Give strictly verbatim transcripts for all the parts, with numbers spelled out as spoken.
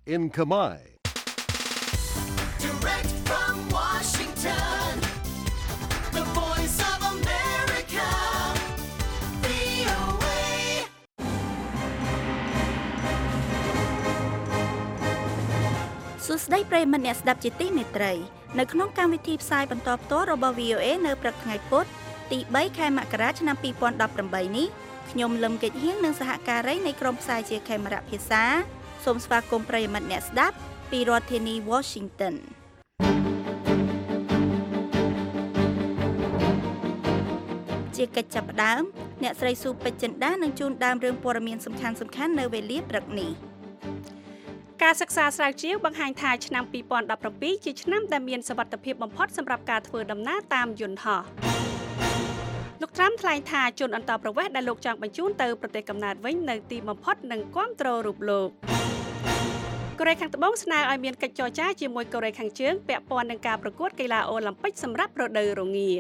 in Khmer. Direct from Washington, the voice of America, វី អូ เอសួស្តីប្រិយមិត្តអ្នកស្ដាប់ជាទីមេត្រីនៅក្នុងកម្មវិធីផ្សាយបន្តផ្ទាល់របស់ វី អូ เอ នៅព្រឹកថ្ងៃពុធទីបីខែមករាឆ្នាំពីរពាន់ដប់ប្រាំបីនេះខ្ញុំលឹមកិច្ចហៀងនិងសហការីនៃក្រុមផ្សាយជាខេមរៈភាសាសូមស្វាគមន៍ប្រិយមិត្តអ្នកស្ដាប់ពីរដ្ឋធានី Washington ជាកិច្ចចាប់ផ្ដើមអ្នកស្រីស៊ូពេជ្រចិន្តានឹងជូនដើមរឿងព័ត៌មានសំខាន់ៗនៅវេលាព្រឹកនេះការសិក្សាស្រាវជ្រាវបង្ហាញថាឆ្នាំពីរពាន់ដប់ប្រាំពីរជាឆ្នាំដែលមានសុវត្ថិភាពបំផុតសម្រាប់ការធ្វើដំណើរតាមយន្តហោះលោកត្រាំថ្លែងថាជនអន្តោប្រវេសន៍ដែលលោកចង់បញ្ជូនទៅប្រទេសកំណើតវិញនៅទីបំផុតនឹងគាំទ្ររូបលោកកូរ៉េខាងត្បូងស្នើឲ្យមានកិច្ចចរចាជាមួយកូរ៉េខាងជើងពាក់ព័ន្ធនឹងការប្រកួតកីឡាអូឡ িম্প ិកសម្រាប់រដូវរងា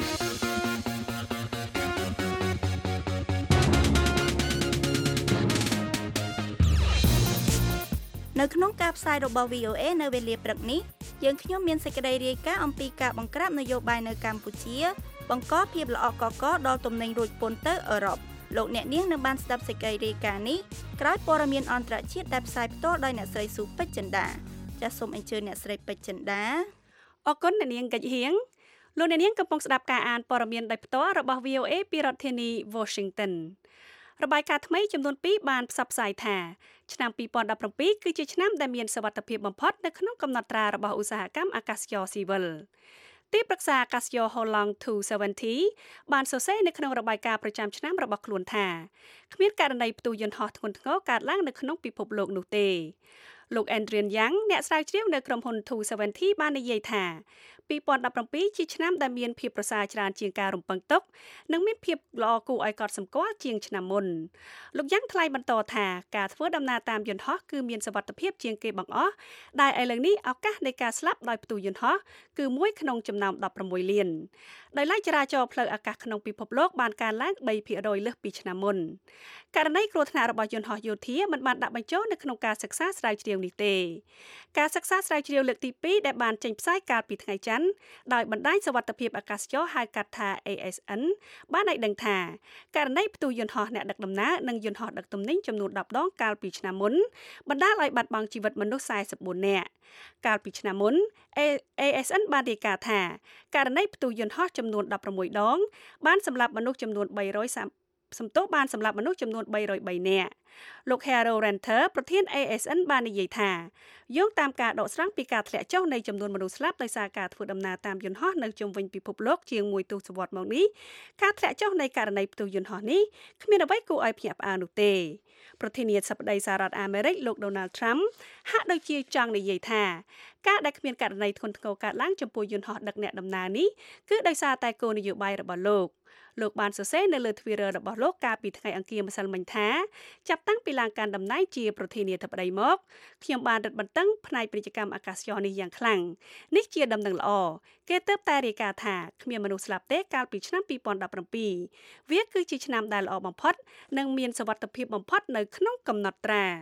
នៅក្នុងការផ្សាយរបស់ វី អូ เอ នៅវេលាព្រឹកនេះយើងខ្ញុំមានសេចក្តីរាយការណ៍អំពីការបង្ក្រាបនយោបាយនៅកម្ពុជាបង្កភាពល្អកកដល់ទំនិញរួចពន្ធទៅអឺរ៉ុបលោកអ្នកនាងនឹងបានស្ដាប់សេចក្តីរាយការណ៍នេះក្រោយព័ត៌មានអន្តរជាតិដែលផ្សាយផ្ទាល់ដោយអ្នកស្រីស៊ូពេជ្រចិន្តាចាសសូមអញ្ជើញអ្នកស្រីពេជ្រចិន្តាអរគុណអ្នកនាងកិច្ចហៀងលោកអ្នកនាងកំពុងស្ដាប់ការអានព័ត៌មានដោយផ្ទាល់របស់ វី អូ เอ ពីរដ្ឋធានី Washingtonរបាយការណ៍ថ្មីចំនួនពីរបានផ្សព្វផ្សាយថាឆ្នាំពីរពាន់ដប់ប្រាំពីរគឺជាឆ្នាំដែលមានសុវត្ថិភាពបំផុតនៅក្នុងកំណត់ត្រារបស់ឧស្សាហកម្មអាកាសចរស៊ីវិលទីប្រឹក្សាអាកាសចរ Holong two seventy បានសរសេរនៅក្នុងរបាយការណ៍ប្រចាំឆ្នាំរបស់ខ្លួនថាគ្មានករណីផ្ទុះយន្តហោះធ្ងន់ធ្ងរកើតឡើងនៅក្នុងពិភពលោកនោះទេលោក Adrian Yang អ្នកស្រាវជ្រាវនៅក្រុមហ៊ុន two seventy បាននិយាយថាពីរពាន់ដប់ប្រាំពីរជាឆ្នាំដែលមានភាពប្រសើរច្រើនជាងការរំពឹងទុកនិងមានភាពល្អគួរឲ្យកត់សម្គាល់ជាងឆ្នាំមុនលោកយ៉ាងថ្លែងបន្តថាការធ្វើដំណើរតាមយន្តហោះគឺមានសុវត្ថិភាពជាងគេបង្អស់ដែលឥឡូវនេះឱកាសនៃការស្លាប់ដោយផ្ទុះយន្តហោះគឺមួយក្នុងចំណោមដប់ប្រាំមួយលានដោយឡែកចរាចរណ៍ផ្លូវអាកាសក្នុងពិភពលោកបានកើនឡើងបីភាគរយលើសពីឆ្នាំមុនករណីគ្រោះថ្នាក់របស់យន្តហោះយោធាមិនបានដាក់បញ្ចូលនៅក្នុងការសិក្សាស្រាវជ្រាវនេះទេការសិក្សាស្រាវជ្រាវលើកទីពីរដែលបានចេញផ្សាយកាលពីថ្ងៃច័ន្ទដោយបណ្ដាញសុវត្ថិភាពអាកាសចរហៅកាត់ថា เอ เอส เอ็น បានឲ្យដឹងថាករណីផ្ទុះយន្តហោះអ្នកដឹកដំណើរនិងយន្តហោះដឹកទំនិញចំនួនដប់ដងកាលពីឆ្នាំមុនបណ្ដាលឲ្យបាត់បង់ជីវិតមនុស្សสี่สิบสี่នាក់កាលពីឆ្នាំមុន เอ เอส เอ็น បានរាយការណ៍ថាករណីផ្ទុះយន្តហោះចំនួនដប់ប្រាំមួយដងបានសម្លាប់មនុស្សចំនួនបីរយសាមសំទោសបានសម្លាប់មនុស្សចំនួនបីរយបីនាក់លោក Harold Renter ប្រធាន เอ เอส เอ็น បាននិយាយថាយោងតាមការដកស្រង់ពីការធ្លាក់ចុះនៃចំនួនមនុស្សស្លាប់ដោយសារការធ្វើដំណើរតាមយន្តហោះនៅជុំវិញពិភពលោកជាងមួយទសវត្សរ៍មកនេះការធ្លាក់ចុះនៃករណីផ្ទុះយន្តហោះនេះគ្មានអ្វីគួរឲ្យភ្ញាក់ផ្អើលនោះទេប្រធានាធិបតីសហរដ្ឋអាមេរិកលោក Donald Trump ហាក់ដូចជាចង់និយាយថាការដែលគ្មានករណីធ្ងន់ធ្ងរកើតឡើងចំពោះយន្តហោះដឹកអ្នកដំណើរនេះគឺដោយសារតែគោលនយោបាយរបស់លោកលោកបានសរសេរនៅលើ Twitter របស់លោកកាលពីថ្ងៃអង្គារម្សិលមិញថាចាប់តាំងពីឡើងកាន់តំណែងជាប្រធានាធិបតីមកខ្ញុំបានរឹតបន្តឹងផ្នែកពាណិជ្ជកម្មអាកាសចរនេះយ៉ាងខ្លាំងនេះជាដំណឹងល្អគេទើបតែរាយការណ៍ថាគ្មានមនុស្សស្លាប់ទេកាលពីឆ្នាំពីរពាន់ដប់ប្រាំពីរវាគឺជាឆ្នាំដែលល្អបំផុតនិងមានសុវត្ថិភាពបំផុតនៅក្នុងកំណត់ត្រា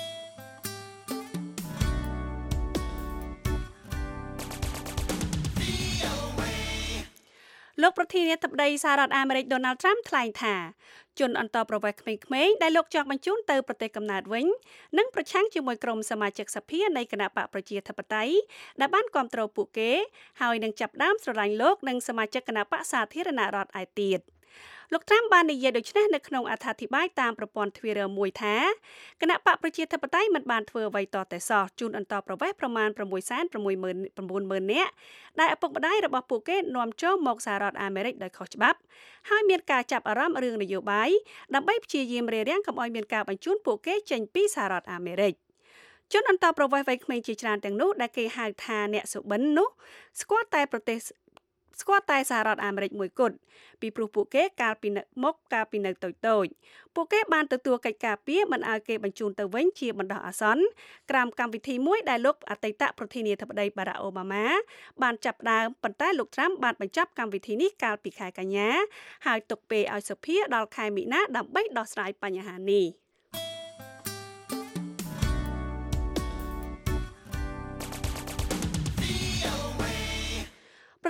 លោកប្រធានាធិបតីសហរដ្ឋអាមេរិក Donald Trump ថ្លែងថាជនអន្តោប្រវេសន៍ក្មេងៗដែលលោកចង់បញ្ជូនទៅប្រទេសកំណើតវិញនឹងប្រឆាំងជាមួយក្រុមសមាជិកសភានៃគណៈបកប្រជាធិបតេយ្យដែលបានគាំទ្រពួកគេហើយនឹងចាប់ផ្ដើមស្រឡាញ់លោកនិងសមាជិកគណៈបកសាធារណរដ្ឋឯទៀតលោក Trump បាននិយាយដូចនេះនៅក្នុងអត្ថាធិប្បាយតាមប្រព័ន្ធ Twitter មួយថាគណៈបកប្រជាធិបតេយ្យមិនបានធ្វើអ្វីតតែសោះជូនអន្តោប្រវេសន៍ប្រមាណប្រាំមួយសែនប្រាំមួយម៉ឺនប្រាំបួនម៉ឺននាក់ដែលឪពុកម្ដាយរបស់ពួកគេនាំចូលមកសហរដ្ឋអាមេរិកដោយខុសច្បាប់ហើយមានការចាប់អារម្មណ៍រឿងនយោបាយដើម្បីព្យាយាមរារាំងកុំឲ្យមានការបញ្ជូនពួកគេចេញពីសហរដ្ឋអាមេរិកជនអន្តោប្រវេសន៍វ័យក្មេងជាច្រើនទាំងនោះដែលគេហៅថាអ្នកសុបិននោះស្គាល់តែប្រទេសស្គាល់តែសហរដ្ឋអាមេរិកមួយគត់ពីព្រោះពួកគេកាលពីមកកាលពីនៅតូចតូចពួកគេបានទទួលកិច្ចការពារមិនឲ្យគេបញ្ជូនទៅវិញជាបណ្ដោះអាសន្នក្រោមកម្មវិធីមួយដែលលោកអតីតប្រធានាធិបតី Barack Obama បានចាប់ផ្ដើមប៉ុន្តែលោក Trump បានបញ្ចប់កម្មវិធីនេះកាលពីខែកញ្ញាហើយទុកពេលឲ្យសភាដល់ខែមីនាដើម្បីដោះស្រាយបញ្ហានេះ ល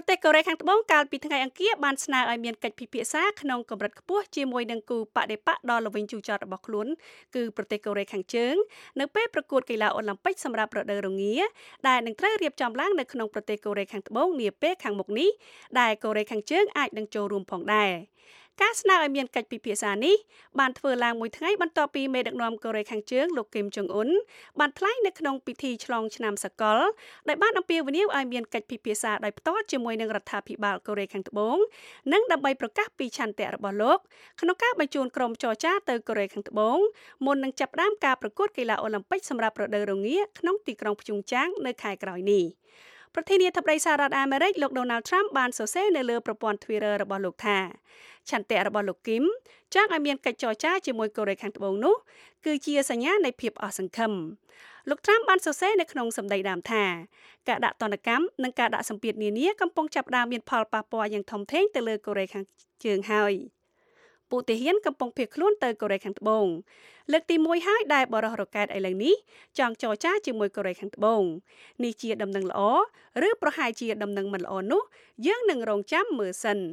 ទេសកូរ៉េខាងត្បូងកាលពីថ្ងៃអង្គារបានស្នើឲ្យមានកិច្ចពិភាក្សាក្នុងកម្រិតខ្ពស់ជាមួយនឹងគូបដិបកដ៏ល្វីងជូរចត់របស់ខ្លួនគឺប្រទេសកូរ៉េខាងជើងនៅពេលប្រកួតកីឡាអូឡ িম্প ិកសម្រាប់រដូវរងាដែលនឹងត្រូវរៀបចំឡើងនៅក្នុងប្រទេសកូរ៉េខាងត្បូងនាពេលខាងមុខនេះដែលកូរ៉េខាងជើងអាចនឹងចូលរួមផងដែរការស្នើឲ្យមានកិច្ចពិភាក្សានេះបានធ្វើឡើងមួយថ្ងៃបន្ទាប់ពីមេដឹកនាំកូរ៉េខាងជើងលោកគឹមចុងអ៊ុនបានថ្លែងនៅក្នុងពិធីឆ្លងឆ្នាំសកលដែលបានអំពាវនាវឲ្យមានកិច្ចពិភាក្សាដោយផ្ទាល់ជាមួយនឹងរដ្ឋាភិបាលកូរ៉េខាងត្បូងនិងដើម្បីប្រកាសពីឆន្ទៈរបស់លោកក្នុងការបញ្ជូនក្រុមចរចាទៅកូរ៉េខាងត្បូងមុននឹងចាប់ផ្ដើមការប្រកួតកីឡាអូឡ িম্প ិកសម្រាប់រដូវរងាក្នុងទីក្រុងព្យុងចាងនៅខែក្រោយនេះប្រធានាធិបតីសហរដ្ឋអាមេរិកលោក Donald Trump បានសរសេរនៅលើប្រព័ន្ធ Twitter របស់លោកថាឆន្ទៈរបស់លោកគឹមចង់ឲ្យមានកិច្ចចរចាជាមួយកូរ៉េខាងត្បូងនោះគឺជាសញ្ញានៃភាពអស់សង្ឃឹមលោក Trump បានសរសេរនៅក្នុងសម្ដីដើមថាការដាក់ទណ្ឌកម្មនិងការដាក់សម្ពាធនានាកំពុងចាប់ផ្ដើមមានផលប៉ះពាល់យ៉ាងធំធេងទៅលើកូរ៉េខាងជើងហើយពូទាហានកំពុងភៀសខ្លួនទៅកូរ៉េខាងត្បូងលើកទីមួយហើយដែលបរិះរ៉ុកែតឥឡូវនេះចង់ចរចាជាមួយកូរ៉េខាងត្បូងនេះជាដំណឹងល្អឬប្រហែលជាដំណឹងមិនល្អនោះយើងនឹងរងចាំមើលសិន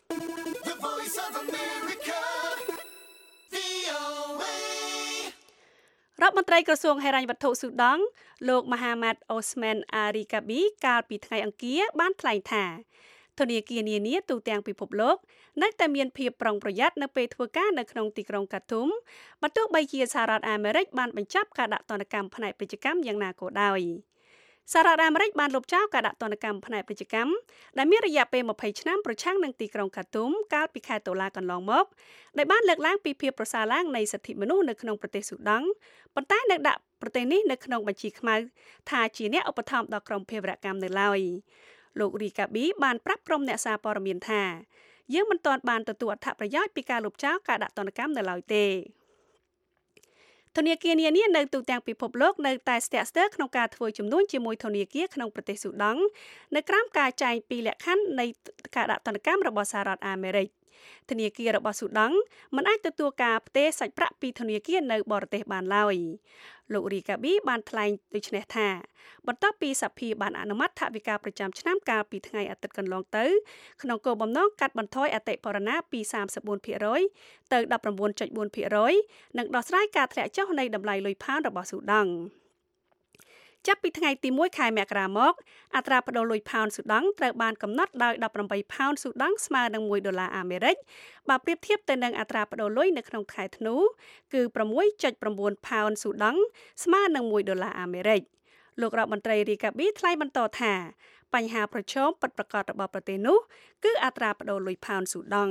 The Voice of America, វី អូ เอរដ្ឋមន្ត្រីក្រសួងហិរញ្ញវត្ថុស៊ូដង់លោកមហាម៉ាត់អូស្មែនអារីកាប៊ីកាលពីថ្ងៃអង្គារបានថ្លែងថាធនាគារនានាទូទាំងពិភពលោកនៅតែមានភាពប្រុងប្រយ័ត្ននៅពេលធ្វើការនៅក្នុងទីក្រុងកាទុមបើទោះបីជាសហរដ្ឋអាមេរិកបានបញ្ចប់ការដាក់ទណ្ឌកម្មផ្នែកពាណិជ្ជកម្មយ៉ាងណាក៏ដោយសហរដ្ឋអាមេរិកបានលុបចោលការដាក់ទណ្ឌកម្មផ្នែកពាណិជ្ជកម្មដែលមានរយៈពេលម្ភៃឆ្នាំប្រឆាំងនឹងទីក្រុងខាទុមកាលពីខែតុលាកន្លងមកដែលបានលើកឡើងពីភាពប្រសើរឡើងនៃសិទ្ធិមនុស្សនៅក្នុងប្រទេសស៊ូដង់ប៉ុន្តែនៅដាក់ប្រទេសនេះនៅក្នុងបញ្ជីខ្មៅថាជាអ្នកឧបត្ថម្ភដល់ក្រុមភេរវកម្មនៅឡើយលោករីកាប៊ីបានប្រាប់ក្រុមអ្នកសារព័ត៌មានថាយើងមិនទាន់បានទទួលអត្ថប្រយោជន៍ពីការលុបចោលការដាក់ទណ្ឌកម្មនៅឡើយទេធនាគារនានានៅទូទាំងពិភពលោកនៅតែស្ទាក់ស្ទើរក្នុងការធ្វើជំនួញជាមួយធនាគារក្នុងប្រទេសស៊ូដង់នៅក្រោមការចែងពីលក្ខខណ្ឌនៃការដាក់ទណ្ឌកម្មរបស់សហរដ្ឋអាមេរិកធនាគាររបស់ស៊ូដង់មិនអាចទទួលការផ្ទេរសាច់ប្រាក់ពីធនាគារនៅបរទេសបានឡើយលោករីកាប៊ីបានថ្លែងដូចនេះថាបន្ទាប់ពីសភាបានអនុម័តថវិកាប្រចាំឆ្នាំកាលពីថ្ងៃអាទិត្យកន្លងទៅក្នុងគោលបំណងកាត់បន្ថយអតិផរណាពី សាមសិបបួនភាគរយ ទៅ ដប់ប្រាំបួនចុចបួនភាគរយ និងដោះស្រាយការធ្លាក់ចុះនៃតម្លៃលុយផោនរបស់ស៊ូដង់ចាប់ពីថ្ងៃទីមួយខែមករាមកអត្រាប្តូរលុយផោនស៊ូដង់ត្រូវបានកំណត់ដោយដប់ប្រាំបីផោនស៊ូដង់ស្មើនឹងមួយដុល្លារអាមេរិកបើប្រៀបធៀបទៅនឹងអត្រាប្តូរលុយនៅក្នុងខែធ្នូគឺប្រាំមួយចុចប្រាំបួនផោនស៊ូដង់ស្មើនឹងមួយដុល្លារអាមេរិកលោករដ្ឋមន្ត្រីរីកាប៊ីថ្លែងបន្តថាបញ្ហាប្រឈមពិតប្រាកដរបស់ប្រទេសនោះគឺអត្រាប្តូរលុយផោនស៊ូដង់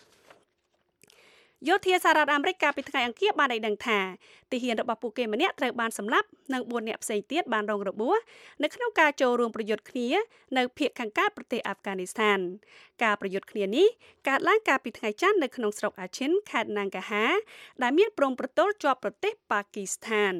យោធាសហរដ្ឋអាមេរិកកាលពីថ្ងៃអង្គារបានឲ្យដឹងថាទាហានរបស់ពួកគេម្នាក់ត្រូវបានសម្លាប់និងបួននាក់ផ្សេងទៀតបានរងរបួសនៅក្នុងការចូលរួមប្រយុទ្ធគ្នានៅភាគខាងកើតប្រទេសអាហ្វហ្គានីស្ថានការប្រយុទ្ធគ្នានេះកើតឡើងកាលពីថ្ងៃច័ន្ទនៅក្នុងស្រុកអាឈិនខេត្តណាងកាហាដែលមានព្រំប្រទល់ជាប់ប្រទេសប៉ាគីស្ថាន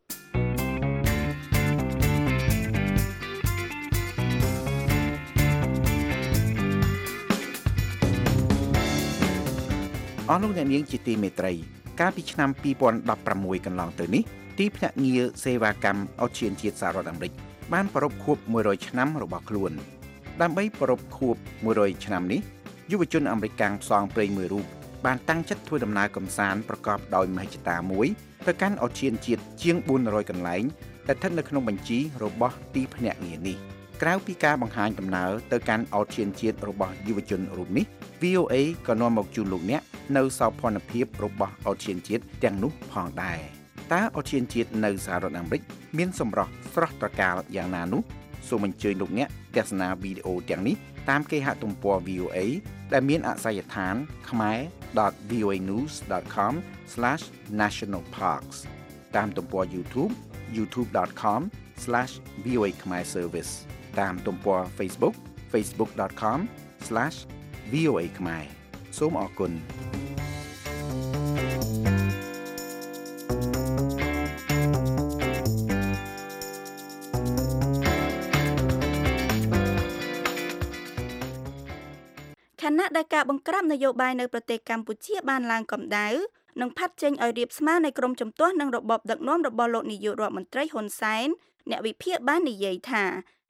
អស់លោកអ្នកនាងជាទីមេត្រីកាលពីឆ្នាំពីរពាន់ដប់ប្រាំមួយកន្លងទៅនេះទីភ្នាក់ងារសេវាកម្មអូសៀនជាតិសហរដ្ឋអាមេរិកបានប្រារព្ធខួបមួយរយឆ្នាំរបស់ខ្លួនដើម្បីប្រារព្ធខួបមួយរយឆ្នាំនេះយុវជនអាមេរិកកាំងផ្សងព្រេងមួយរូបបានតាំងចិត្តធ្វើដំណើរកម្សាន្តប្រកបដោយមហិច្ឆតាមួយទៅកាន់អូសៀនជាតិជាងបួនរយកន្លែងដែលស្ថិតនៅក្នុងបញ្ជីរបស់ទីភ្នាក់ងារនេះក្រៅពីការបង្ហាញដំណើរទៅកាន់អូសៀនជាតិរបស់យុវជនរូបនេះ វី អូ เอ ក៏នាំមកជូនលោកអ្នកនៅសោភ័ណភាពរបស់អូសៀនជាតិទាំងនោះផងដែរតើអូសៀនជាតិនៅសហរដ្ឋអាមេរិកមានសម្រស់ស្រស់ត្រកាលយ៉ាងណានោះសូមអញ្ជើញលោកអ្នកទស្សនាវីដេអូទាំងនេះតាមគេហទំព័រ វី អូ เอ ដែលមានអាសយដ្ឋាน ខមែរ ដត វី អូ เอ นิวส์ ដត ខម ស្លាស នាឈនលផាร์คស តាមទំព័រ YouTube យូធូប ដត ខម ស្លាស វី អូ เอ Khmer Service តាមទំព័រ Facebook ហ្វេសប៊ុក ដត ខម ស្លាស វី អូ เอ ខ្មែរសូមអរគុណខណៈដែលការបង្ក្រាបនយោបាយនៅប្រទេសកម្ពុជាបានឡើងកម្ដៅនិងផាត់ចេញឲ្យរៀបស្មើនៃក្រុមជំទាស់នឹងរបបដឹកនាំរបស់លោកនាយករដ្ឋមន្ត្រីហ៊ុនសែនអ្នកវិភាគបាននិយាយថា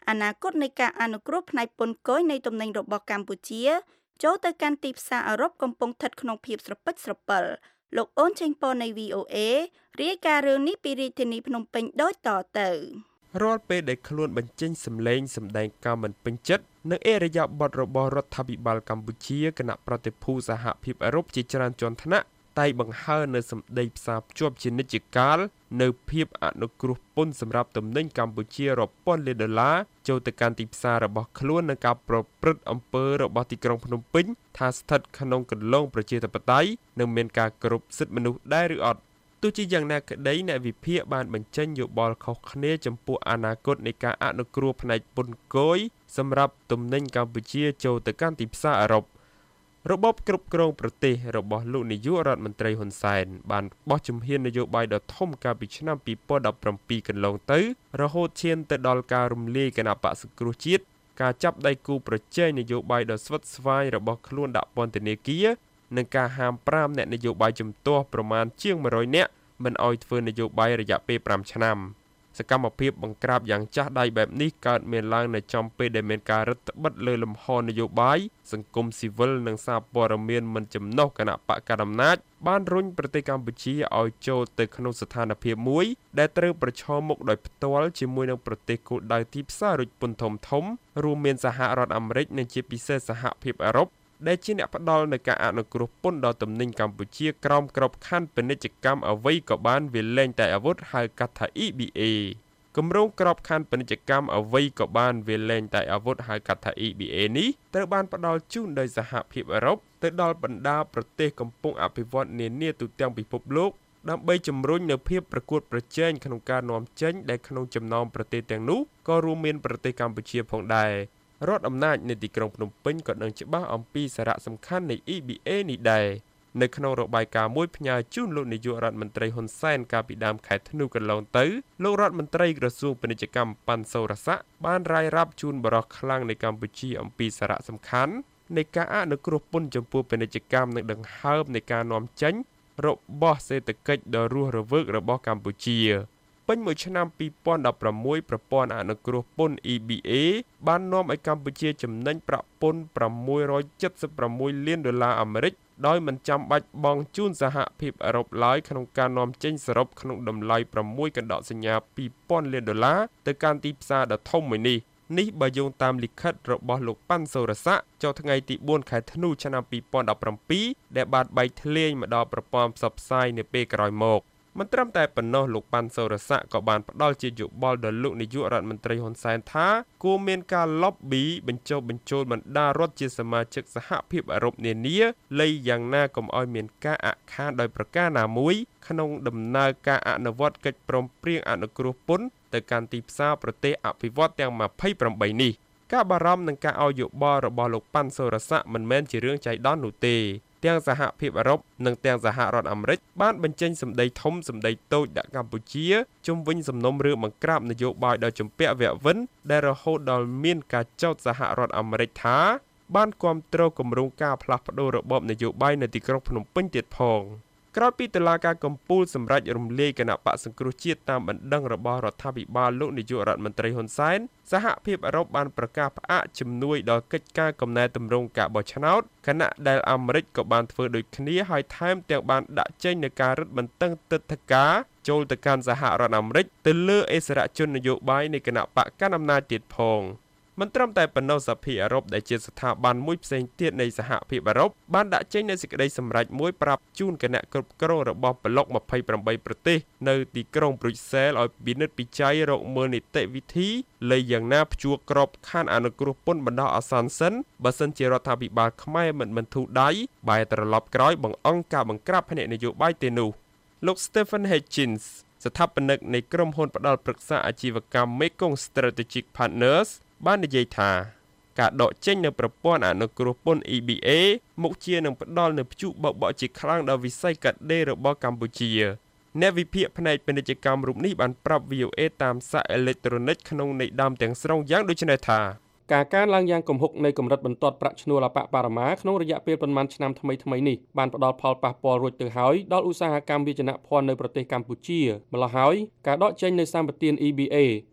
អនាគតនៃការអនុគ្រោះផ្នែកពន្ធគយនៃទំនិញរបស់កម្ពុជាចូលទៅកាន់ទីផ្សារអឺរ៉ុបកំពុងស្ថិតក្នុងភាពស្រពិចស្រពិលលោកអូនចេញពរនៃ វី អូ អេ រាយការណ៍រឿងនេះពីរាជធានីភ្នំពេញដូចតទៅរាល់ពេលដែលខ្លួនបញ្ចេញសម្លេងសម្ដែងការមិនពេញចិត្តនឹងអេរយាប័តរបស់រដ្ឋាភិបាលកម្ពុជាគណៈប្រតិភូសហភាពអឺរ៉ុបជាច្រើនជាន់ថ្នាក់តែបង្ហើរនៅសម្ដីផ្សារភ្ជាប់ជានិច្ចកាលនៅភាពអនុគ្រោះពន្ធសម្រាប់ទំនិញកម្ពុជារាប់ពាន់លានដុល្លារចូលទៅកាន់ទីផ្សាររបស់ខ្លួននឹងការប្រព្រឹត្តអំពើរបស់ទីក្រុងភ្នំពេញថាស្ថិតក្នុងគន្លងប្រជាធិបតេយ្យនិងមានការគោរពសិទ្ធិមនុស្សដែរឬអត់ទោះជាយ៉ាងណាក្តីអ្នកវិភាគបានបញ្ចេញយោបល់ខុសគ្នាចំពោះអនាគតនៃការអនុគ្រោះផ្នែកពន្ធគយសម្រាប់ទំនិញកម្ពុជាចូលទៅកាន់ទីផ្សារអឺរ៉ុបរបបគ្រប់គ្រងប្រទេសរបស់លោកនាយករដ្ឋមន្ត្រីហ៊ុនសែនបានបោះជំហាននយោបាយដ៏ធំកាលពីឆ្នាំពីរពាន់ដប់ប្រាំពីរកន្លងទៅរហូតឈានទៅដល់ការរំលាយគណៈបក្សសង្គ្រោះជាតិការចាប់ដៃគូប្រជែងនយោបាយដ៏ស្វិតស្វាញរបស់ខ្លួនដាក់ពន្ធនាគារនិងការហាមប្រាមអ្នកនយោបាយជំទាស់ប្រមាណជាងមួយរយនាក់មិនអោយធ្វើនយោបាយរយៈពេលប្រាំឆ្នាំសកម្មភាពបង្ក្រាបយ៉ាងចាស់ដៃបែបនេះកើតមានឡើងនៅចំពេលដែលមានការរឹតបន្តឹងលើលំហនយោបាយសង្គមស៊ីវិលនិងសារព័ត៌មានមិនចំណុះគណៈបកកណ្ដាលអំណាចបានរុញប្រទេសកម្ពុជាឲ្យចូលទៅក្នុងស្ថានភាពមួយដែលត្រូវប្រឈមមុខដោយផ្ទាល់ជាមួយនឹងប្រទេសគោលដៅទីផ្សាររុចពន្ធធំធំរួមមានសហរដ្ឋអាមេរិកនិងជាពិសេសសហភាពអឺរ៉ុបដែលជាអ្នកផ្ដល់នូវការអនុគ្រោះពន្ធដល់ទំនិញកម្ពុជាក្រោមក្របខ័ណ្ឌពាណិជ្ជកម្មអ្វីក៏បានវាលែងតែអាវុធហៅកាត់ថា អ៊ី ប៊ី เอ គម្រោងក្របខ័ណ្ឌពាណិជ្ជកម្មអ្វីក៏បានវាលែងតែអាវុធហៅកាត់ថា អ៊ី ប៊ី เอ នេះត្រូវបានផ្ដល់ជូនដោយសហភាពអឺរ៉ុបទៅដល់បណ្ដាប្រទេសកំពុងអភិវឌ្ឍនានាទូទាំងពិភពលោកដើម្បីជំរុញនូវភាពប្រកួតប្រជែងក្នុងការនាំចេញដែលក្នុងចំណោមប្រទេសទាំងនោះក៏រួមមានប្រទេសកម្ពុជាផងដែររដ្ឋអំណាចនៃទីក្រុងភ្នំពេញក៏ដឹងច្បាស់អំពីសារៈសំខាន់នៃ អ៊ី ប៊ី เอ នេះដែរនៅក្នុងរបាយការណ៍មួយផ្ញើជូនលោកនាយករដ្ឋមន្ត្រីហ៊ុនសែនកាលពីដើមខែធ្នូកន្លងទៅលោករដ្ឋមន្ត្រីក្រសួងពាណិជ្ជកម្មប៉ាន់សូរស័ក្តិបានរាយរាប់ជូនបរិះខ្លាំងនៃកម្ពុជាអំពីសារៈសំខាន់នៃការអនុគ្រោះពន្ធចំពោះពាណិជ្ជកម្មនិងដង្ហើមនៃការនាំចេញរបស់សេដ្ឋកិច្ចដ៏រស់រវើករបស់កម្ពុជាពេញមួយឆ្នាំពីរពាន់ដប់ប្រាំមួយប្រព័ន្ធអនុគ្រោះពន្ធ អ៊ី ប៊ី เอ បាននាំឲ្យកម្ពុជាចំណេញប្រាក់ពន្ធប្រាំមួយរយចិតសិបប្រាំមួយលានដុល្លារអាមេរិកដោយមិនចាំបាច់បង់ជូនសហភាពអឺរ៉ុបឡើយក្នុងការនាំចេញសរុបក្នុងតម្លៃប្រាំមួយកណ្ដកសញ្ញាពីរពាន់លានដុល្លារទៅកាន់ទីផ្សារដ៏ធំមួយនេះនេះបើយោងតាមលិខិតរបស់លោកប៉ាន់សូរស័ក្តិចុះថ្ងៃទីបួនខែធ្នូឆ្នាំពីរពាន់ដប់ប្រាំពីរដែលបានបែកធ្លាយមកដល់ប្រព័ន្ធផ្សព្វផ្សាយនៅពេលក្រោយមកមិនត្រឹមតែប៉ុណ្ណោះលោកប៉ាន់សូរស័ក្តិក៏បានផ្ដល់ជាយោបល់ដល់លោកនាយករដ្ឋមន្ត្រីហ៊ុនសែនថាគួរមានការ lobby បញ្ចុះបញ្ចូលបណ្ដារដ្ឋជាសមាជិកសហភាពអឺរ៉ុបនានាលៃយ៉ាងណាកុំឲ្យមានការអាក់ខានដោយប្រការណាមួយក្នុងដំណើរការអនុវត្តកិច្ចព្រមព្រៀងអនុគ្រោះពន្ធទៅកាន់ទីផ្សារប្រទេសអភិវឌ្ឍទាំងម្ភៃប្រាំបីនេះការបារម្ភនឹងការឲ្យយោបល់របស់លោកប៉ាន់សូរស័ក្តិមិនមែនជារឿងចៃដន្យនោះទេទាំងសហភាពអឺរ៉ុបនិងទាំងសហរដ្ឋអាមេរិកបានបញ្ចេញសម្ដីធំសម្ដីតូចដាក់កម្ពុជាជុំវិញសំណុំរឿងបង្ក្រាបនយោបាយដ៏ជំពាក់វៈវិនដែលរហូតដល់មានការចោទសហរដ្ឋអាមេរិកថាបានគាំទ្រគម្រោងការផ្លាស់ប្តូររបបនយោបាយនៅទីក្រុងភ្នំពេញទៀតផងក្រោយពីតុលាការកំពូលសម្រេចរំលាយគណៈបក្សសង្គ្រោះជាតិតាមបណ្ដឹងរបស់រដ្ឋាភិបាលលោកនាយករដ្ឋមន្ត្រីហ៊ុនសែនសហភាពអឺរ៉ុបបានប្រកាសផ្អាកជំនួយដល់កិច្ចការកំណែទម្រង់ការបោះឆ្នោតខណៈដែលអាមេរិកក៏បានធ្វើដូចគ្នាហើយថែមទាំងបានដាក់ចេញនូវការរឹតបន្តឹងទិដ្ឋាការចូលទៅកាន់សហរដ្ឋអាមេរិកទៅលើអិសរាជជននយោបាយនៃគណៈបកកណ្ដាលអំណាចទៀតផងមិនត្រឹមតែប៉ុណ្ណោះសហភាពអឺរ៉ុបដែលជាស្ថាប័នមួយផ្សេងទៀតនៃសហភាពអឺរ៉ុបបានដាក់ចេញនូវសេចក្តីសម្រេចមួយប្រាប់ជូនគណៈគ្រប់គ្រងរបស់ប្លុកម្ភៃប្រាំបីប្រទេសនៅទីក្រុងប្រូចសែលឲ្យពិនិត្យពិច័យរកមើលនីតិវិធីលៃយ៉ាងណាព្យួរក្របខ័ណ្ឌអនុគ្រោះពន្ធបណ្ដោះអាសន្នសិនបើសិនជារដ្ឋាភិបាលខ្មែរមិនបន្ធូរដៃបែរត្រឡប់ក្រោយបង្អង់ការបង្ក្រាបផ្នែកនយោបាយទេនោះលោក Stephen Hitchens ស្ថាបនិកនៃក្រុមហ៊ុនផ្ដល់ប្រឹក្សាអាជីវកម្ម Mekong Strategic Partnersបាននិយាយថាការដកចេញនៅប្រព័ន្ធអនុគ្រោះពន្ធ អ៊ី ប៊ី เอ មុខជានឹងផ្ដល់នូវព្យុះបបោកជាខ្លាំងដល់វិស័យកាត់ដេររបស់កម្ពុជាអ្នកវិភាគផ្នែកពាណិជ្ជកម្មរូបនេះបានប្រាប់ វី អូ អេ តាមសារអេឡិចត្រូនិកក្នុងន័យដើមទាំងស្រុងយ៉ាងដូចនេះថាការកើនឡើងយ៉ាងគំហុកនៃកម្រិតបន្ទាត់ប្រាក់ឈ្នួលអបបរមាក្នុងរយៈពេលប៉ុន្មានឆ្នាំថ្មីៗនេះបានផ្ដល់ផលប៉ះពាល់រួចទៅហើយដល់ឧស្សាហកម្មវាយនភ័ណ្ឌនៅប្រទេសកម្ពុជាម្ល៉េះហើយការដកចេញនៃសម្បទាន អ៊ី ប៊ី เอ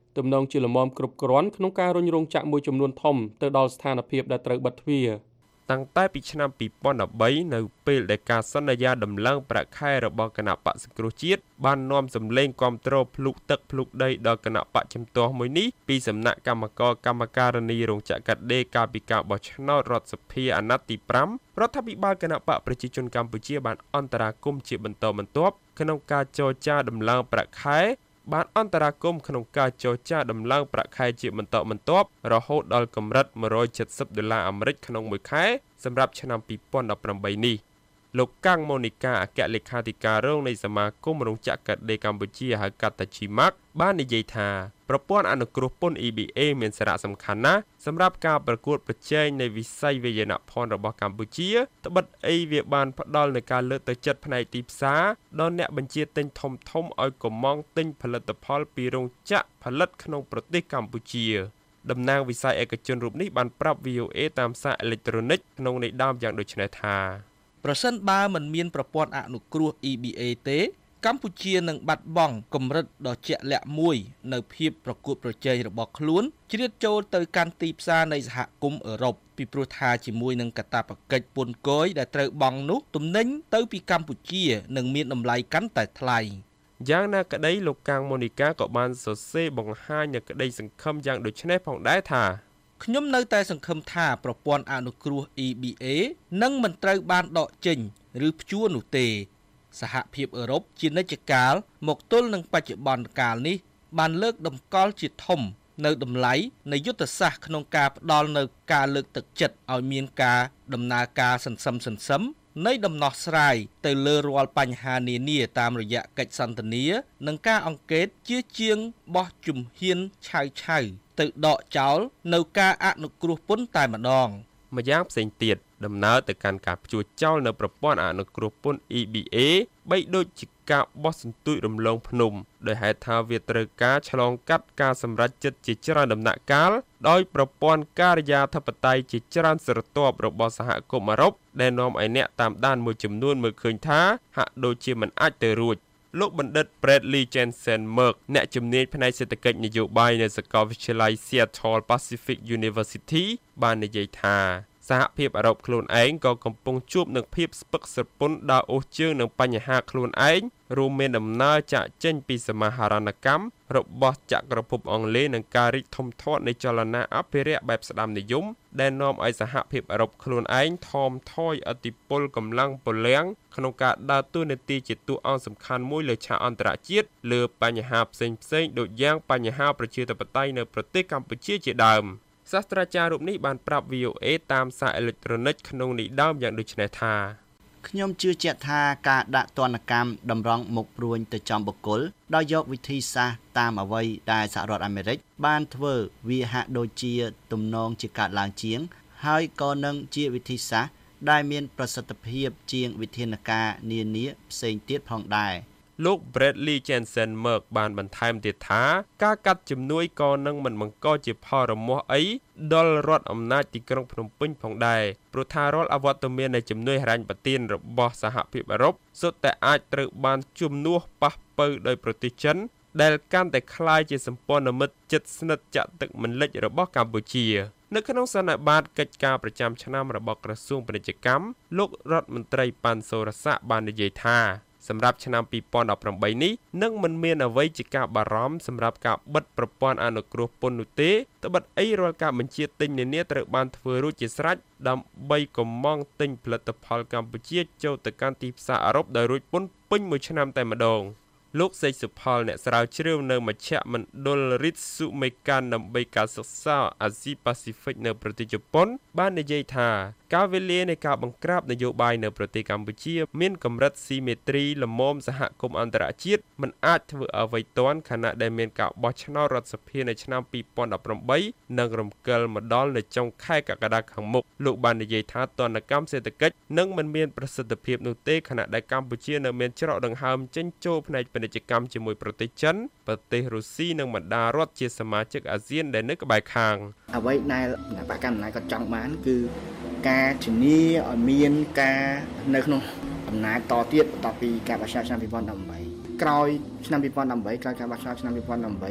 ទំនងជាលំមគ្រប់គ្រាន់ក្នុងការរុញរងចាក់មួយចំនួនធំទៅដល់ស្ថានភាពដែលត្រូវបិទទ្វារតាំងតែពីឆ្នាំពីរពាន់ដប់បីនៅពេលដែលការសន្យាដំឡើងប្រាក់ខែរបស់គណៈបក្សសង្គ្រោះជាតិបាននាំសម្លេងគាំទ្រភ្លុកទឹកភ្លុកដីដល់គណៈបកជំទាស់មួយនេះពីសំណាក់គណៈកម្មការកម្មការនីរោងចក្រកាត់ដេរកាលពីការបោះឆ្នោតរដ្ឋសភាអាណត្តិទីប្រាំរដ្ឋាភិបាលគណៈបកប្រជាជនកម្ពុជាបានអន្តរាគមន៍ជាបន្តបន្ទាប់ក្នុងការចរចាដំឡើងប្រាក់ខែបានអន្តរាគមន៍ក្នុងការចរចាដំឡើងប្រាក់ខែជាបន្តបន្ទាប់រហូតដល់កម្រិតមួយរយ칠십ដុល្លារអាមេរិកក្នុងមួយខែសម្រាប់ឆ្នាំពីរពាន់ដប់ប្រាំបីនេះលោកកាំងម៉ូនីកាអគ្គលេខាធិការរងនៃសមាគមរោងចក្រកាត់ដេរកម្ពុជាហៅកាត់តាជីម៉ាក់បាននិយាយថាប្រព័ន្ធអនុគ្រោះពន្ធ E B A មានសារៈសំខាន់ណាស់សម្រាប់ការប្រកួតប្រជែងនៃវិស័យវាយនភ័ណ្ឌរបស់កម្ពុជាត្បិតអីវាបានផ្ដល់នូវការលើកទឹកចិត្តផ្នែកទីផ្សារដល់អ្នកបញ្ជាទិញធំធំឲ្យកុម្ម៉ង់ទិញផលិតផលពីរោងចក្រផលិតក្នុងប្រទេសកម្ពុជាតំណាងវិស័យឯកជនរូបនេះបានប្រាប់ V O A តាមសារអេឡិចត្រូនិកក្នុងន័យដើមយ៉ាងដូចនេះថាប្រសិនបើមិនមានប្រព័ន្ធអនុគ្រោះ E B A ទេកម្ពុជានឹងបាត់បង់កម្រិតដ៏ជាក់លាក់មួយនៅភាពប្រកួតប្រជែងរបស់ខ្លួនជ្រៀតចូលទៅកាន់ទីផ្សារនៃសហគមន៍អឺរ៉ុបពីព្រោះថាជាមួយនឹងកាតព្វកិច្ចពន្ធគយដែលត្រូវបង់នោះទំនិញទៅពីកម្ពុជានឹងមានតម្លៃកាន់តែថ្លៃយ៉ាងណាក្តីលោកកាំងម៉ូនីកាក៏បានសរសេរបង្ហាញនូវក្តីសង្ឃឹមយ៉ាងដូចនេះផងដែរថាខ្ញុំនៅតែសង្ឃឹមថាប្រព័ន្ធអនុគ្រោះ E B A នឹងមិនត្រូវបានដកចេញឬព្យួរនោះទេសហភាពអឺរ៉ុបជានិច្ចកាលមកទល់នឹងបច្ចុប្បន្នកាលនេះបានលើកតម្កល់ជាធំនៅតម្លៃនៃយុទ្ធសាស្ត្រក្នុងការផ្ដល់នៅការលើកទឹកចិត្តឲ្យមានការដំណើរការសន្សឹមសន្សឹមនៃដំណោះស្រាយទៅលើរាល់បញ្ហានានាតាមរយៈកិច្ចសន្ទនានិងការអង្កេតជាជាងបោះជំហានឆៅឆៅទៅដកចោលនៅការអនុគ្រោះពន្ធតែម្ដងម្យ៉ាងផ្សេងទៀតដំណើរទៅកាន់ការព្យួរចោលនៅប្រព័ន្ធអនុគ្រោះពន្ធ E B A បីដូចជាការបោះសន្ទូចរំលងភ្នំដោយហេតុថាវាត្រូវការឆ្លងកាត់ការសម្រេចចិត្តជាច្រើនដំណាក់កាលដោយប្រព័ន្ធការិយាធិបតេយ្យជាច្រើនស្រទាប់របស់សហគមន៍អឺរ៉ុបដែលនាំឲ្យអ្នកតាមដានមួយចំនួនមើលឃើញថាហាក់ដូចជាមិនអាចទៅរួចលោកបណ្ឌិត Bradley Jensen Merck អ្នកជំនាញផ្នែកសេដ្ឋកិច្ចនយោបាយនៅសាកលវិទ្យាល័យ Seattle Pacific University បាននិយាយថាសហភាពអឺរ៉ុបខ្លួនឯងក៏កំពុងជួបនឹងភាពស្ពឹកស្រពន់ដើរអូសជើងនឹងបញ្ហាខ្លួនឯងរួមមានដំណើរចាក់ចេញពីសមាហរណកម្មរបស់ចក្រភពអង់គ្លេសនិងការរីកធំធាត់នៃចលនាអភិរក្សបែបស្ដាំនិយមដែលនាំឲ្យសហភាពអឺរ៉ុបខ្លួនឯងថមថយឥទ្ធិពលកម្លាំងពលំក្នុងការដើរតួនាទីជាតួអង្គសំខាន់មួយលើឆាកអន្តរជាតិលើបញ្ហាផ្សេងៗដូចយ៉ាងបញ្ហាប្រជាធិបតេយ្យនៅប្រទេសកម្ពុជាជាដើមសាស្ត្រាចារ្យរូបនេះបានប្រាប់ V O A តាមសារអេឡិចត្រូនិកក្នុងន័យដើមយ៉ាងដូចនេះថាខ្ញុំជឿជាក់ថាការដាក់ទណ្ឌកម្មតម្រង់មុខព្រួញទៅចំបុគ្គលដោយយកវិធីសាស្ត្រតាមអ្វីដែលសហរដ្ឋអាមេរិកបានធ្វើវាហាក់ដូចជាទំនងជាកើតឡើងជាងហើយក៏នឹងជាវិធីសាស្ត្រដែលមានប្រសិទ្ធភាពជាងវិធានការនានាផ្សេងទៀតផងដែរលោក Bradley Jensen Merck បានបន្ថែមទៀតថាការកាត់ជំនួយក៏នឹងមិនបង្កជាផលរមាស់អីដល់រដ្ឋអំណាចទីក្រុងភ្នំពេញផងដែរព្រោះថារាល់អវត្តមាននៃជំនួយហិរញ្ញប្បទានរបស់សហភាពអឺរ៉ុបសុទ្ធតែអាចត្រូវបានជំនួសប៉ះពៅដោយប្រទេសចិនដែលកាន់តែក្លាយជាសម្ព័ន្ធមិត្តជិតស្និទ្ធចាក់ទឹកមិនលិចរបស់កម្ពុជានៅក្នុងសន្និបាតកិច្ចការប្រចាំឆ្នាំរបស់ក្រសួងពាណិជ្ជកម្មលោករដ្ឋមន្ត្រីប៉ាន់សូរស័ក្តិបាននិយាយថាសម្រាប់ឆ្នាំពីរពាន់ដប់ប្រាំបីនេះនឹងមិនមានអ្វីជាការបារម្ភសម្រាប់ការបិទប្រព័ន្ធអនុគ្រោះពន្ធនោះទេត្បិតអីរាល់ការបញ្ជាទិញនានាត្រូវបានធ្វើរួចជាស្រេចដើម្បីកុម្ម៉ង់ទិញផលិតផលកម្ពុជាចូលទៅកាន់ទីផ្សារអឺរ៉ុបដោយរួចពន្ធពេញមួយឆ្នាំតែម្ដងលោកសេកសុផលអ្នកស្រាវជ្រាវនៅមជ្ឈមណ្ឌល Ritsumeikan ដើម្បីការសិក្សាអាស៊ីប៉ាស៊ីហ្វិកនៅប្រទេសជប៉ុនបាននិយាយថាការវេលានៃការបង្ក្រាបនយោបាយនៅប្រទេសកម្ពុជាមានកម្រិតស៊ីមេទ្រីល្មមសហគមន៍អន្តរជាតិមិនអាចធ្វើអ្វីទាន់ខណៈដែលមានការបោះឆ្នោតរដ្ឋសភានៅឆ្នាំពីរពាន់ដប់ប្រាំបីនិងរំកិលមកដល់នៅចុងខែកក្កដាខាងមុខលោកបាននិយាយថាទណ្ឌកម្មសេដ្ឋកិច្ចនឹងមិនមានប្រសិទ្ធភាពនោះទេខណៈដែលកម្ពុជានៅមានច្រកដង្ហើមចេញចូលផ្នែកពាណិជ្ជកម្មជាមួយប្រទេសចិនប្រទេសរុស្ស៊ីនិងបណ្ដារដ្ឋជាសមាជិកអាស៊ានដែលនៅក្បែរខាងអ្វីដែលបកកម្មអំណាចគាត់ចង់បានគឺការជំនាញឲ្យមានការនៅក្នុងអំណាចតទៀតបន្ទាប់ពីការបោះឆ្នោតឆ្នាំពីរពាន់ដប់ប្រាំបីក្រោយឆ្នាំពីរពាន់ដប់ប្រាំបីក្រោយការបោះឆ្នោតឆ្នាំពីរពាន់ដប់ប្រាំបី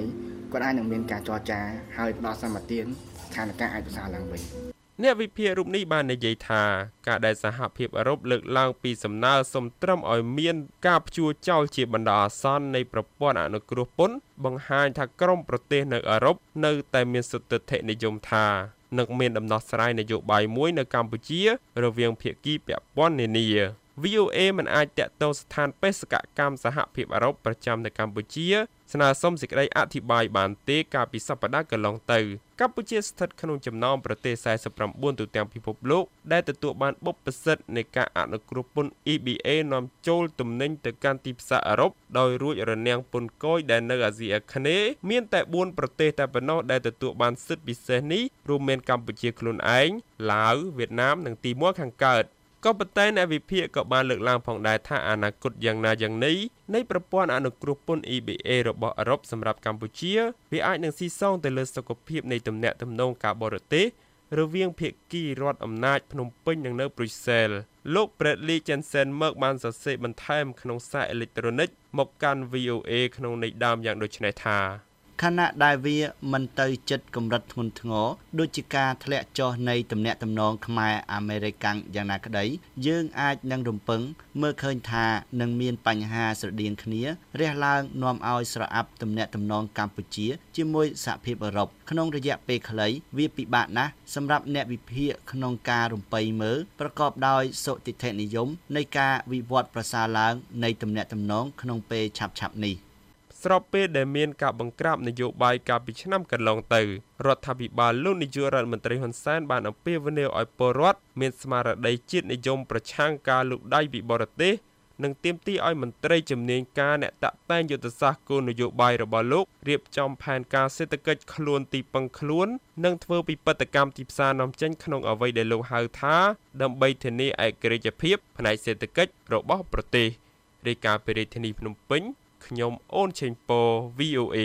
គាត់អាចនឹងមានការចរចាហើយផ្ដល់សម្បទានស្ថានភាពអាចប្រសើរឡើងវិញអ្នកវិភាគរូបនេះបាននិយាយថាការដែលសហភាពអឺរ៉ុបលើកឡើងពីសំណើសុំត្រឹមឲ្យមានការព្យួរចោលជាបណ្ដោះអាសន្ននៃប្រព័ន្ធអនុគ្រោះពន្ធបង្ហាញថាក្រុមប្រទេសនៅអឺរ៉ុបនៅតែមានសុទ្ធិដ្ឋិនិយមថានឹងមានដំណោះស្រាយនយោបាយមួយនៅកម្ពុជារវាងភាគីពាក់ព័ន្ធនានា វី អូ เอ មិនអាចតាក់ទងស្ថានបេសកកម្មសហភាពអឺរ៉ុបប្រចាំនៅកម្ពុជាស្នើសុំសេចក្តីអធិប្បាយបានទេកាលពីសប្តាហ៍កន្លងទៅកម្ពុជាស្ថិតក្នុងចំណោមប្រទេសสี่สิบเก้าទូទាំងពិភពលោកដែលទទួលបានបុព្វសិទ្ធិនៃការអនុគ្រោះពន្ធ អ៊ី ប៊ី เอ នាំចូលទំនិញទៅកាន់ទីផ្សារអឺរ៉ុបដោយរួចរនាំងពន្ធគយដែលនៅអាស៊ីអាគ្នេយ៍មានតែបួនប្រទេសតែប៉ុណ្ណោះដែលទទួលបានសិទ្ធិពិសេសនេះរួមមានកម្ពុជាខ្លួនឯងឡាវវៀតណាមនិងទីម៉ូខាងកើតក៏ប៉ុន្តែអ្នកវិភាគក៏បានលើកឡើងផងដែរថាអនាគតយ៉ាងណាយ៉ាងនេះនៃប្រព័ន្ធអនុគ្រោះពន្ធ អ៊ី ប៊ី เอ របស់អឺរ៉ុបសម្រាប់កម្ពុជាវាអាចនឹងស៊ីសងទៅលើសុខភាពនៃទំនាក់ទំនងការបរទេសរវាងភាគីរដ្ឋអំណាចភ្នំពេញនិងនៅប្រ៊ុយសែលលោក Bradley Jensen-Merk បានសរសេរបន្ថែមក្នុងសារអេឡិចត្រូនិកមកកាន់ វី អូ เอ ក្នុងន័យដើមយ៉ាងដូចនេះថាខណៈដែលវាមិនទៅចិត្តកម្រិតធ្ងន់ធ្ងរដូចជាការធ្លាក់ចុះនៃទំនាក់ទំនងខ្មែរអាមេរិកយ៉ាងណាក្តីយើងអាចនឹងរំពឹងមើលឃើញថានឹងមានបញ្ហាស្រដៀងគ្នារះឡើងនាំឲ្យស្រអាប់ទំនាក់ទំនងកម្ពុជាជាមួយសហភាពអឺរ៉ុបក្នុងរយៈពេលខ្លីវាពិបាកណាស់សម្រាប់អ្នកវិភាគក្នុងការរំពៃមើលប្រកបដោយសុទិដ្ឋិនិយមនៃការវិវត្តប្រសើរឡើងនៃទំនាក់ទំនងក្នុងពេលឆាប់ៗនេះស្របពេលដែលមានការបង្ក្រាបនយោបាយកាលពីឆ្នាំកន្លងទៅរដ្ឋាភិបាលលោកនាយករដ្ឋមន្ត្រីហ៊ុនសែនបានអំពាវនាវឲ្យពលរដ្ឋមានស្មារតីជាតិនិយមប្រឆាំងការលូកដៃពីបរទេសនិងទាមទារឲ្យមន្ត្រីជំនាញការអ្នកតាក់តែងយុទ្ធសាស្ត្រគោលនយោបាយរបស់លោករៀបចំផែនការសេដ្ឋកិច្ចខ្លួនទីពឹងខ្លួននិងធ្វើពិពិធកម្មទីផ្សារនាំចេញក្នុងអ្វីដែលលោកហៅថាដើម្បីធានាឯករាជ្យភាពផ្នែកសេដ្ឋកិច្ចរបស់ប្រទេសរាយការណ៍ពីរាជធានីភ្នំពេញខ្ញុំអូនឆេងប៉ វី អូ เอ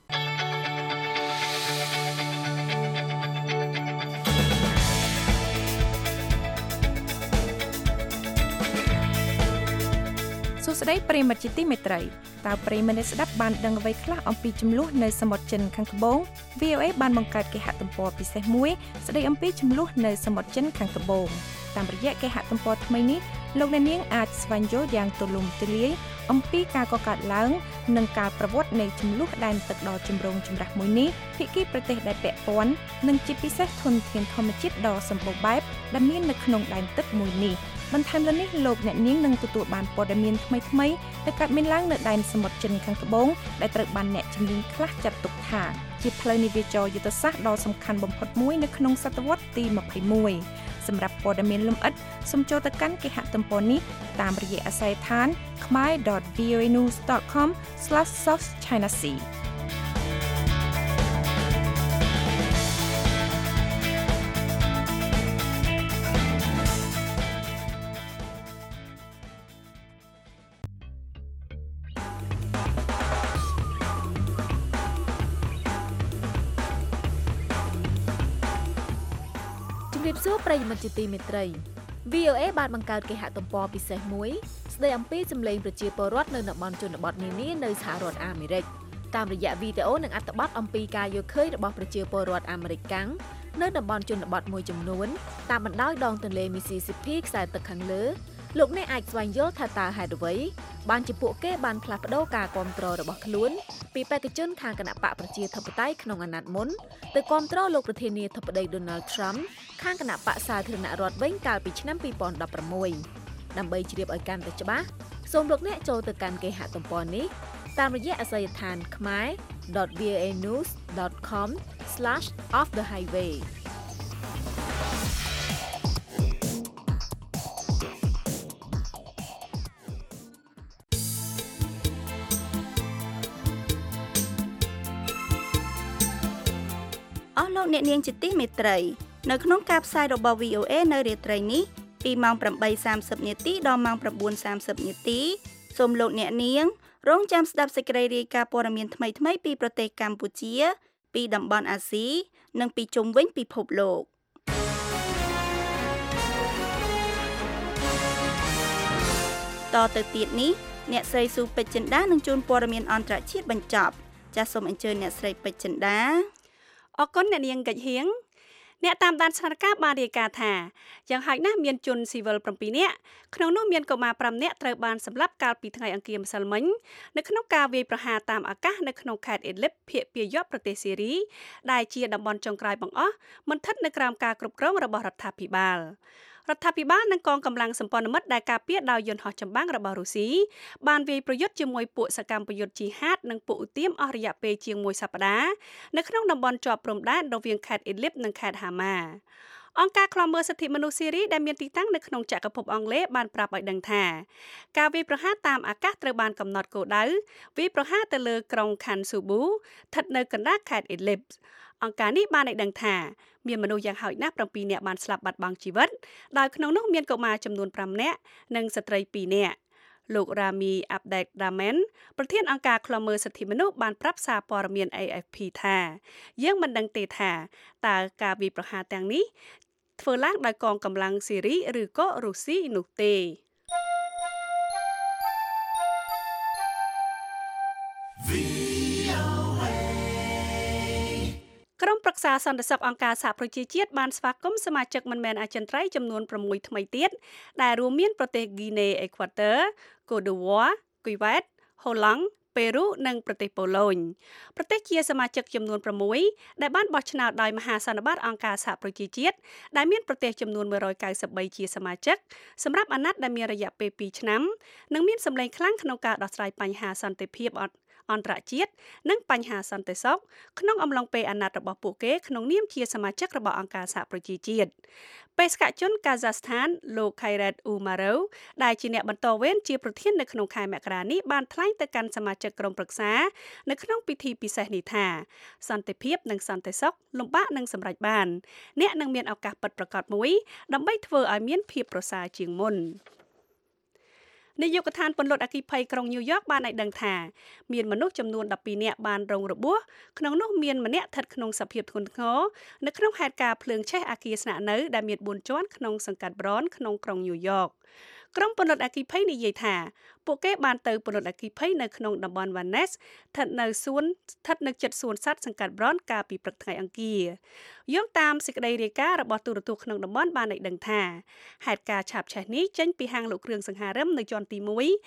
សួស្តីប្រិយមិត្តជាទីមេត្រីតើប្រិយមិត្តស្ដាប់បានដឹងអ្វីខ្លះអំពីចំនួននៅសមុទ្រចិនខាងត្បូង វី អូ เอ បានបង្កើតគេហទំព័រពិសេសមួយស្ដីអំពីចំនួននៅសមុទ្រចិនខាងត្បូងតាមរយៈគេហទំព័រថ្មីនេះលោកអ្នកនាងអាចស្វែងយល់យ៉ាងទូលំទូលាយអំពីការកកើតឡើងនិងការប្រវត្តិនៃចំនួនដែនទឹកដ៏ចម្រូងចម្រាសមួយនេះភាគីប្រទេសដែលពាក់ព័ន្ធនិងជាពិសេសធនធានធម្មជាតិដ៏សម្បូរបែបដែលមាននៅក្នុងដែនទឹកមួយនេះបន្ថែមលើនេះលោកអ្នកនាងនឹងទទួលបានព័ត៌មានថ្មីៗដែលកើតមានឡើងនៅដែនសមុទ្រចិនខាងត្បូងដែលត្រូវបានអ្នកជំនាញខ្លះចាត់ទុកថាជាផ្លូវនាវាចរយុទ្ធសាស្ត្រដ៏សំខាន់បំផុតមួយនៅក្នុងសតវត្សទីម្ភៃមួយ សម្រាប់ព័ត៌មានលម្អិតសូមចូលទៅកាន់គេហទំព័រនេះតាមរយៈអាស័យដ្ឋាន ខមៃ ដត វី អូ เอ news ដត com ស្លាស south china sea ជំរាបសួរប្រិយមិត្តជាទីមេត្រី វី អូ เอ បានបង្កើតគេហទំព័រពិសេសមួយស្ដីអំពីសម្លេងប្រជាពលរដ្ឋនៅតំបន់ជនបទនានានៅសហរដ្ឋអាមេរិកតាមរយៈវីដេអូនិងអត្ថបទអំពីការយល់ឃើញរបស់ប្រជាពលរដ្ឋអាមេរិកកាំងនៅតំបន់ជនបទមួយចំនួនតាមបណ្ដោយដងទន្លេ Mississippi ខ្សែទឹកខាងលើលោកអ្នកអាចស្វែងយល់ថាតើហេតុអ្វីបានជាពួកគេបានផ្លាស់ប្ដូរការគ្រប់គ្រងរបស់ខ្លួនពីបេក្ខជនខាងគណៈបកប្រជាធិបតេយ្យក្នុងអាណត្តិមុនទៅគ្រប់គ្រងលោកប្រធានាធិបតី Donald Trump ខាងគណៈបកសាធារណរដ្ឋវិញកាលពីឆ្នាំពីរពាន់ដប់ប្រាំមួយដើម្បីជ្រាបឲ្យកាន់តែច្បាស់សូមលោកអ្នកចូលទៅកាន់គេហទំព័រនេះតាមរយៈអាស័យដ្ឋាន ខមៃ ដត វី អូ เอ news ដត com ស្លាស off the highway អស់លោកអ្នកនាងជាទីមេត្រីនៅក្នុងការផ្សាយរបស់ វី អូ เอ នៅរាត្រីនេះពីម៉ោង ប្រាំបីសាមសិប នាទីដល់ម៉ោង ៩ សាមសិប នាទីសូមលោកអ្នកនាងរងចាំស្ដាប់សេចក្តីរាយការណ៍ព័ត៌មានថ្មីៗពីប្រទេសកម្ពុជាពីតំបន់អាស៊ីនិងពីជុំវិញពិភពលោកតទៅទៀតនេះអ្នកស្រីស៊ូពេជ្រចិន្តានឹងជូនព័ត៌មានអន្តរជាតិបញ្ចប់ចាសសូមអញ្ជើញអ្នកស្រីពេជ្រចិន្តាអរគុណអ្នកនាងកិច្ចហៀងអ្នកតាមដានស្ថានភាពបានរាយការណ៍ថាយ៉ាងហោចណាស់មានជនស៊ីវិល7នាក់ក្នុងនោះមានកុមារ5នាក់ត្រូវបានសម្លាប់កាលពីថ្ងៃអង្គារម្សិលមិញនៅក្នុងការវាយប្រហារតាមអាកាសនៅក្នុងខេត្តអ៊ីដលីបភាគពាយព្យប្រទេសស៊ីរីដែលជាតំបន់ចុងក្រោយបង្អស់មិនស្ថិតនៅក្រោមការគ្រប់គ្រងរបស់រដ្ឋាភិបាលរដ្ឋាភិបាលនិងកងកម្លាំងសម្ព័ន្ធមិត្តដែលការពារដោយយន្តហោះចម្បាំងរបស់រុស្ស៊ីបានវាយប្រយុទ្ធជាមួយពួកសកម្មប្រយុទ្ធជីហាតនិងពួកឧទាមអស់រយៈពេលជាងមួយសប្តាហ៍នៅក្នុងតំបន់ជាប់ព្រំដែនរវាងខេត្តអ៊ីដលីបនិងខេត្តហាម៉ាអង្គការឃ្លាំមើលសិទ្ធិមនុស្សស៊ីរីដែលមានទីតាំងនៅក្នុងចក្រភពអង់គ្លេសបានប្រាប់ឲ្យដឹងថាការវាយប្រហារតាមអាកាសត្រូវបានកំណត់គោលដៅវាយប្រហារទៅលើក្រុងខាន់ស៊ូប៊ូស្ថិតនៅកណ្ដាលខេត្តអ៊ីដលីបអង្គការនេះបានឲ្យដឹងថាមានមនុស្សយ៉ាងហោចណាស់7នាក់បានស្លាប់បាត់បង់ជីវិតដោយក្នុងនោះមានកុមារចំនួន5នាក់និងស្ត្រី2នាក់លោក Rami Abdel Rahman ប្រធានអង្គការឃ្លាំមើលសិទ្ធិមនុស្សបានប្រាប់សារព័ត៌មាន A F P ថាយើងមិនដឹងទេថាតើការវាយប្រហារទាំងនេះធ្វើឡើងដោយកងកម្លាំងស៊ីរីឬក៏រុស្ស៊ីនោះទេក្រុមប្រឹក្សាសន្តិសុខអង្គការសហប្រជាជាតិបានស្វាគមន៍សមាជិកមិនមែនអចិន្ត្រៃយ៍ចំនួន6ថ្មីទៀតដែលរួមមានប្រទេសហ្គីណេអេក្វាទ័រ កូតឌីវ៉ា គុយវ៉ែត ហូឡង់ ប៉េរូនិងប្រទេសប៉ូឡូញប្រទេសជាសមាជិកចំនួន6ដែលបានបោះឆ្នោតដោយមហាសន្និបាតអង្គការសហប្រជាជាតិដែលមានប្រទេសចំនួន193ជាសមាជិកសម្រាប់អាណត្តិដែលមានរយៈពេល2ឆ្នាំនិងមានសម្លេងខ្លាំងក្នុងការដោះស្រាយបញ្ហាសន្តិភាពអន្តរជាតិនិងបញ្ហាសន្តិសុខក្នុងអំឡុងពេលអាណត្តិរបស់ពួកគេក្នុងនាមជាសមាជិករបស់អង្គការសហប្រជាជាតិបេសកជនកាហ្សាស្ថានលោក Khairat Umarov ដែលជាអ្នកបន្តវេនជាប្រធាននៅក្នុងខែមករានេះបានថ្លែងទៅកាន់សមាជិកក្រុមប្រឹក្សានៅក្នុងពិធីពិសេសនេះថាសន្តិភាពនិងសន្តិសុខលំបាកនឹងសម្រេចបានអ្នកនឹងមានឱកាសពិតប្រាកដមួយដើម្បីធ្វើឲ្យមានភាពប្រសើរជាងមុននាយកដ្ឋានពន្លត់អគ្គិភ័យក្រុងញូវយ៉កបានឲ្យដឹងថាមានមនុស្សចំនួន12នាក់បានរងរបួសក្នុងនោះមានម្នាក់ស្ថិតក្នុងសភាពធ្ងន់ធ្ងរនៅក្នុងហេតុការណ៍ភ្លើងឆេះអគារស្នាក់នៅដែលមាន4ជាន់ក្នុងសង្កាត់ Bronx ក្នុងក្រុងញូវយ៉កក្រុមពន្លត់អគ្គិភ័យនិយាយថាពួកគេបានទៅពន្លត់អគ្គិភ័យនៅក្នុងតំបន់ Vannes ស្ថិតនៅសួនស្ថិតនៅជិតសួនសត្វសង្កាត់ Bronx កាលពីព្រឹកថ្ងៃអង្គារយោងតាមសេចក្តីរាយការណ៍របស់ទូរទស្សន៍ក្នុងតំបន់បានឲ្យដឹងថាហេតុការណ៍ឆាបឆេះនេះចេញពីហាងលក់គ្រឿងសង្ហារិមនៅជាន់ទី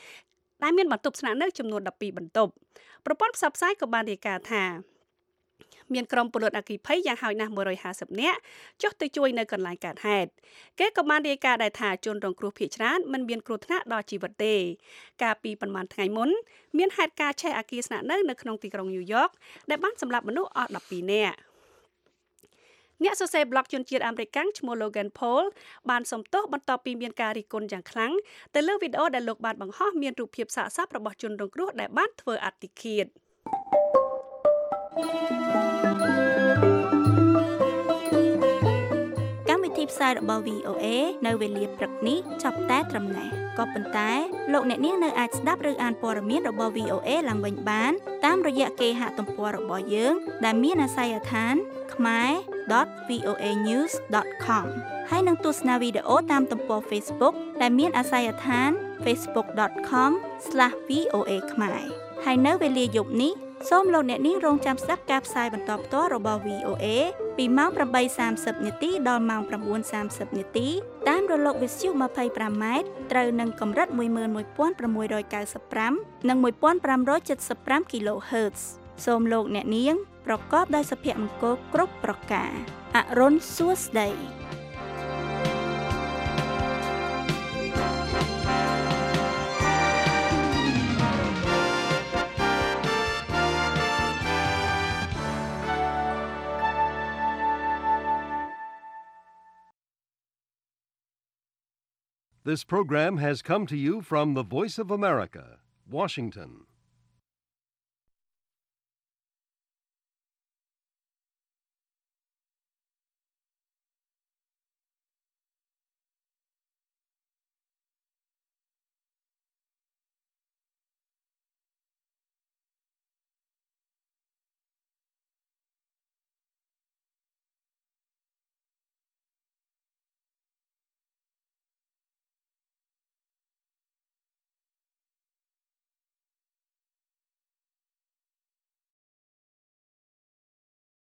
1ដែលមានបន្ទប់ស្នាក់នៅចំនួន12បន្ទប់ប្រព័ន្ធផ្សព្វផ្សាយក៏បានរាយការណ៍ថាមានក្រុមពលរដ្ឋអគ្គិភ័យយ៉ាងហោចណាស់150នាក់ចុះទៅជួយនៅកន្លែងកើតហេតុគេក៏បានរាយការណ៍ដែរថាជនរងគ្រោះភាគច្រើនមិនមានគ្រោះថ្នាក់ដល់ជីវិតទេកាលពីប្រហែលថ្ងៃមុនមានហេតុការណ៍ឆេះអគារស្នាក់នៅនៅក្នុងទីក្រុងញូវយ៉កដែលបានសម្លាប់មនុស្សអស់12នាក់អ្នកសរសេរប្លុកជនជាតិអាមេរិកឈ្មោះ Logan Paul បានសំទោសបន្ទាប់ពីមានការរិះគន់យ៉ាងខ្លាំងទៅលើវីដេអូដែលលោកបានបង្ហោះមានរូបភាពសាកសពរបស់ជនរងគ្រោះដែលបានធ្វើអត្តឃាតកម្មវិធីផ្សាយរបស់ វី អូ អេ នៅវេលាព្រឹកនេះចាប់តែត្រឹមនេះក៏ប៉ុន្តែលោកអ្នកនាងនៅអាចស្ដាប់ឬអានព័ត៌មានរបស់ វី អូ អេ ឡើងវិញបានតាមរយៈគេហទំព័ររបស់យើងដែលមានអាសយដ្ឋាន khmer dot v o a news dot com ហើយនឹងទស្សនាវីដេអូតាមទំព័រ Facebook ដែលមានអាសយដ្ឋាន facebook dot com slash v o a khmer ហើយនៅវេលាយប់នេះសូមលោកអ្នកនាងរងចាំស្ដាប់ការផ្សាយបន្តផ្ទាល់របស់ វី អូ អេ ពីម៉ោងeight thirtyនាទីដល់ម៉ោងnine thirtyនាទីតាមរលកវិទ្យុtwenty-fiveម៉ែត្រត្រូវនឹងកម្រិតone one six nine fiveនិងfifteen seventy-five គីឡូហឺត សូមលោកអ្នកនាងប្រកបដោយសុភមង្គលគ្រប់ប្រការអរុនសួស្តី This program has come to you from the Voice of America, Washington.